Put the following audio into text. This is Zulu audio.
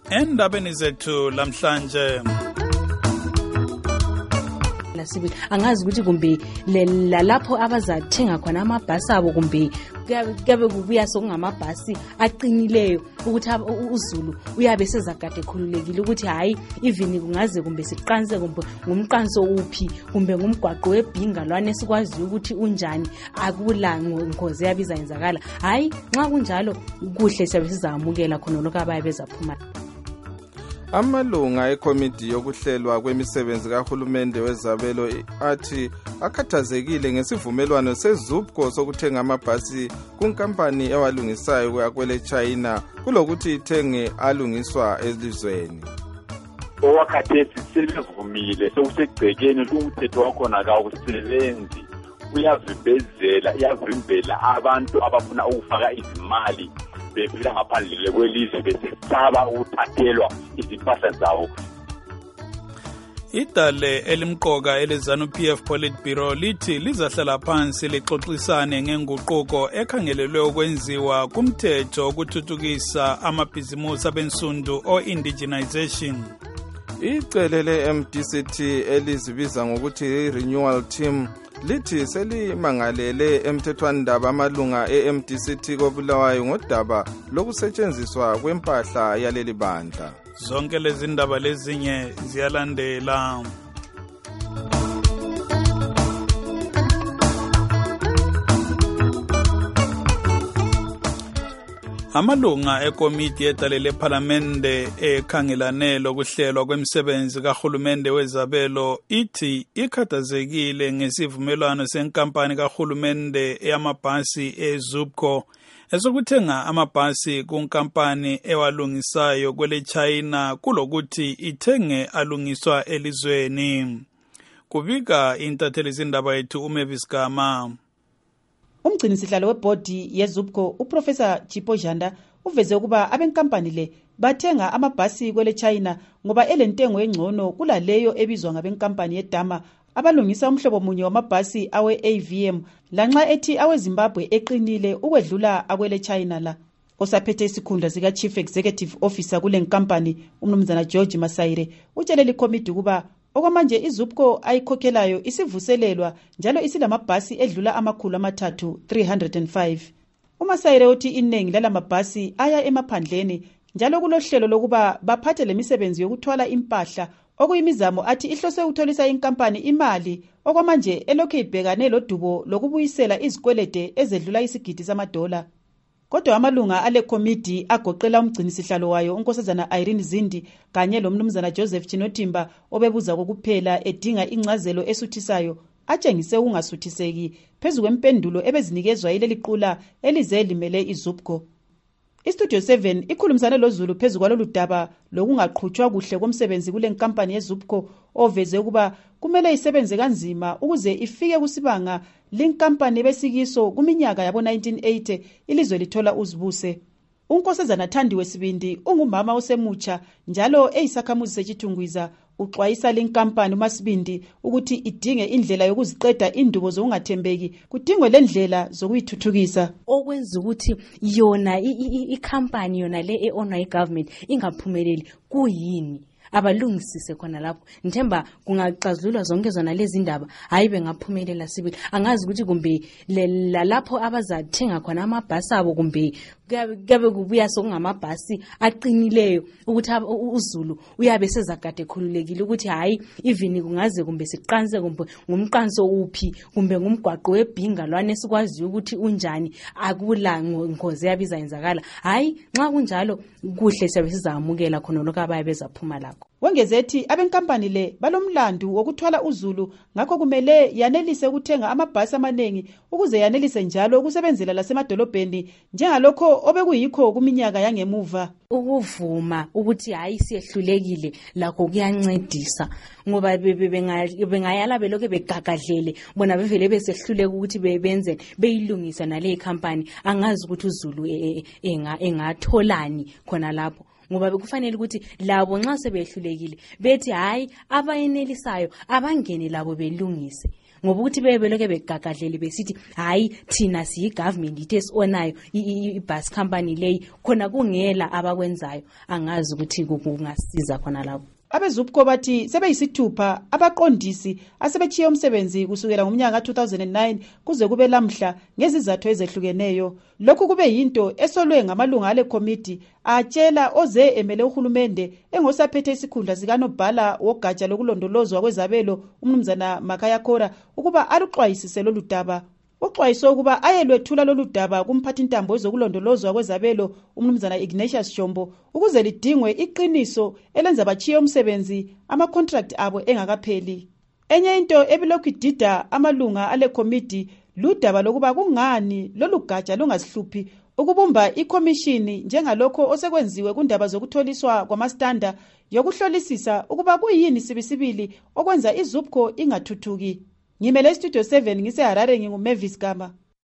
Endabeni zethu lamhlanje lasibili angazi ukuthi kumbe lapho abazathenga khona amabhasi abo kumbe kuyabe kubuya sokungamabhasi aqinileyo ukuthi uZulu uyabe sezagade khululekile ukuthi hayi even kungaze kumbe siqanse kumbe ngumqanso uphi kumbe ngumgwaqo webhinga lwane sikwazi ukuthi unjani akula ngozi yabiza yenzakala hayi nxa kunjalo kuhle siyabe sizamukela khona lokho abaye bezaphuma. Amalunga ekomiti yokuhlelwa kwemisebenzi kahulumende wezabelo athi akhathazekile ngesivumelwano seZUPCO sokuthenga amabhasi kunkampani ewalungisayo kwakwele China kulokuthi ithenge alungiswa elizweni. Owakhathesi selivumile sokusegcekeni lumthetho wakhona akawusebenzi uyavimbela abantu abafuna ukufaka izimali befika ngaphandle kwelizwe besesaba ukuthathelwa izimpahla zawo. Idale elimqoka eleZANU-PF Politburo lithi lizahlala phansi lixoxisane ngenguquko ekhangelelwe ukwenziwa kumthetho okuthuthukisa amabhizimusi abensundu o-indigenization. Icele le-MDCT elizibiza ngokuthi Renewal Team lithi selimangalele emthethwandaba amalunga e-MDCT koBulawayo ngodaba lokusetshenziswa kwempahla yaleli bandla. Zonke lezi ndaba lezinye ziyalandela. Amalunga ekomiti yedale lePhalamende ekhangelane lokuhlelwa kwemisebenzi kahulumende wezabelo ithi ikhathazekile ngesivumelwano senkampani kahulumende eyamabhasi eZUPCO esokuthenga amabhasi kunkampani ewalungisayo kwele China kulokuthi ithenge alungiswa elizweni. Kubika intatheli zindaba yethu uMavis Gama. Umgcinisihlalo webhodi yeZUPCO uProfessor Chipo Janda uveze ukuba abenkampani le bathenga amabhasi kwele China ngoba elentengo engcono kulaleyo ebizwa ngabenkampani yeDama abalungisa umhlobo munye wamabhasi awe-AVM lanxa ethi aweZimbabwe eqinile ukwedlula akwele China la. Osaphethe isikhundla sika Chief Executive Officer kule nkampani umnumzana George Masaire utshele likomiti kuba okwamanje iZUPCO ayikhokhelayo isivuselelwa njalo isilamabhasi edlula amakhulu amathathu 305. uMasaire uthi iningi lalamabhasi aya emaphandleni njalo kulohlelo lokuba baphathe lemisebenzi yokuthwala impahla okuyimizamo athi ihlose ukutholisa inkampani imali okwamanje elokhe ibhekane lodubo lokubuyisela izikwelede ezedlula isigidi $. Kodwa amalunga ale komiti agoqela umgcinisihlalo wayo unkosazana Irene Zindi kanye lomnumzana Joseph Chinotimba obebuza kokuphela edinga incazelo esuthisayo atshengise ungasuthiseki phezu kwempendulo ebezinikezwa yileli qula elize limele iZUPCO. Istudio 7 ikhulumisane loZulu phezu kwalolu daba lokungaqhutshwa kuhle komsebenzi kule nkampani yeZUPCO oveze ukuba kumele isebenze kanzima ukuze ifike kusibanga linkampani besikiso kuminyaka yabo 1980 ilizwe lithola uzibuse. Unkosazana Thandiwe Sibindi ungumama osemutsha njalo eyisakhamuzi seChithungwiza uxwayisa lenkampani uMasibindi ukuthi idinge indlela yokuziqeda indubo zokungathembeki kudingwe lendlela zokuyithuthukisa okwenza ukuthi yona ikhampani yona le eonwa igovernment ingaphumeleli kuyini abalungisise khona lapho nthemba kungaxazululwa zonke zona lezi ndaba hayi bengaphumelela sibili angazi ukuthi kumbe lapho abazathenga khona amabhasi abo kumbe kuyabe kubuya sokungamabhasi aqinileyo ukuthi uZulu uyabe sezagade khululekile ukuthi hayi even kungaze kumbe siqanse kumbe ngumqanso uphi kumbe ngumgwaqo webhinga lwane sikwazi ukuthi unjani akula ngozi yabiza yenzakala hayi nxa kunjalo kuhle siyabe sizamukela khona lokho abaye bezaphuma lakho. Wengezethi abenkampani le balomlandu wokuthwala uZulu ngakho kumele yanelise ukuthenga amabhasi amanengi ukuze yanelise njalo ukusebenzela lasemadolobheni njengalokho obekuyikho kuminyaka yangemuva. Ukuvuma ukuthi hayi siyehlulekile lakho kuyancedisa ngoba bengayala belokho begagadlele bona bevele besehluleka ukuthi bebenze beyilungisa nale company angazi ukuthi uZulu engatholani khona lapho ngoba bekufanele ukuthi labo nxa sebehlulekile bethi hayi abayenelisayo abangene labo belungise ngoba ukuthi bebeloke begagadlele besithi hayi thina siyi-government ithe sionayo i-bus company leyi khona kungela abakwenzayo angazi ukuthi kungasiza khona lapho. Abezupco bathi sebeyisithupha abaqondisi asebechiye umsebenzi kusukela ngomnyaka ka-2009 kuze kube lamhla ngezizathu ezehlukeneyo. Lokhu kube yinto esolwe ngamalunga ale committee atshela oze emele uhulumende engosaphethe isikhundla sikanobhala wogatsha lokulondolozwa kwezabelo umnumzana Makaya Kora ukuba aluxwayisise lolu daba. Uxwayiso ukuba ayelwethula lolu daba kumphathi intambo ezokulondolozwa kwezabelo umnumzana Ignatius Shombo ukuze lidingwe iqiniso elenza bachiye umsebenzi ama-contract abo engakapheli. Enye into ebilokhu idida amalunga ale committee ludaba lokuba kungani lolu gatsha lungasihluphi ukubumba ikomishini njengalokho osekwenziwe kundaba zokutholiswa kwamastanda yokuhlolisisa ukuba kuyini sibisibili okwenza iZupco ingathuthuki. Ngimele Studio 7 ngise Harare nginguMavis Gama.